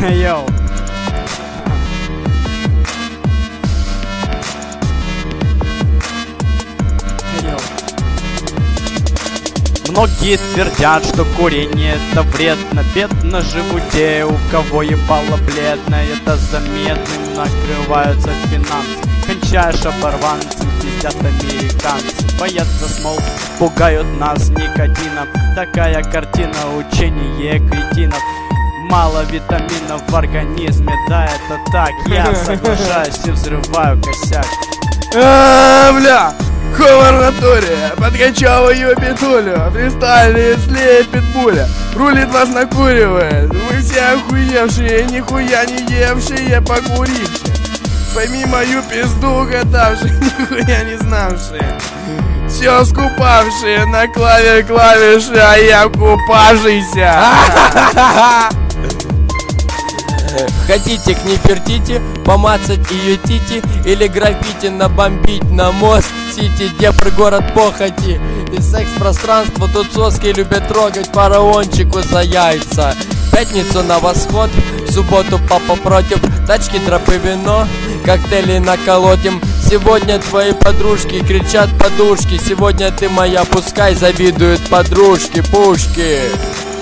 Йоу. Многие твердят, что курение это вредно. Бедно живут те, у кого ебало бледно. Это заметным накрываются финансы. Кончаешь оборванцем, пиздят американцы. Боятся смол, пугают нас никотином. Такая картина, учение кретинов. Мало витаминов в организме, да это так. Я соглашаюсь и взрываю косяк. Бля! Ховарнатория, подкачиваю петулю, фристайле слеет питбуля, рулит вас накуривает, мы все охуевшие, нихуя не евшие, покурившие, пойми мою пизду гадавшие, нихуя не знавшие, все скупавшие на клаве клавиши, а я купавшийся. Хотите к Нефертити, помацать ее тити, или граффити набомбить на мост Сити, Днепр город похоти и секс-пространство, тут соски любят трогать фараончику за яйца. В пятницу на восход, в субботу папа против, тачки, тропы, вино, коктейли наколотим. Сегодня твои подружки кричат подушки, сегодня ты моя, пускай завидуют подружки, пушки.